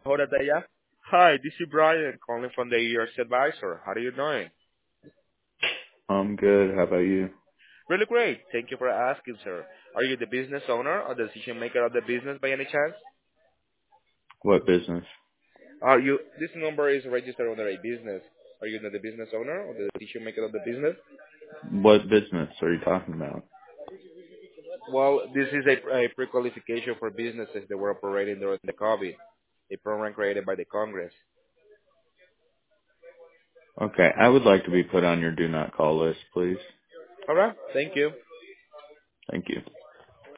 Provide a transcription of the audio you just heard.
Hola, Daya. Hi, this is Brian calling from the ERS Advisor. How are you doing? I'm good. How about you? Really great. Thank you for asking, sir. Are you the business owner or the decision maker of the business by any chance? What business? Are you? This number is registered under a business. Are you the business owner or the decision maker of the business? What business are you talking about? Well, this is a pre-qualification for businesses that were operating during the COVID, a program created by the Congress. Okay, I would like to be put on your do not call list, please. All right. Thank you. Thank you.